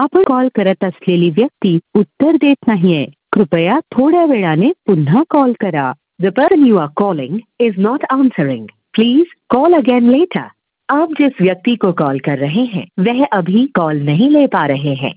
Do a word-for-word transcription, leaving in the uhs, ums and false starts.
आपण कॉल करत असलेली व्यक्ती उत्तर देत नाहीये. कृपया थोड्या वेळाने पुन्हा कॉल करा. The person you are calling is not answering. Please call again later. आप जिस व्यक्ति को कॉल कर रहे हैं वह अभी कॉल नहीं ले पा रहे हैं.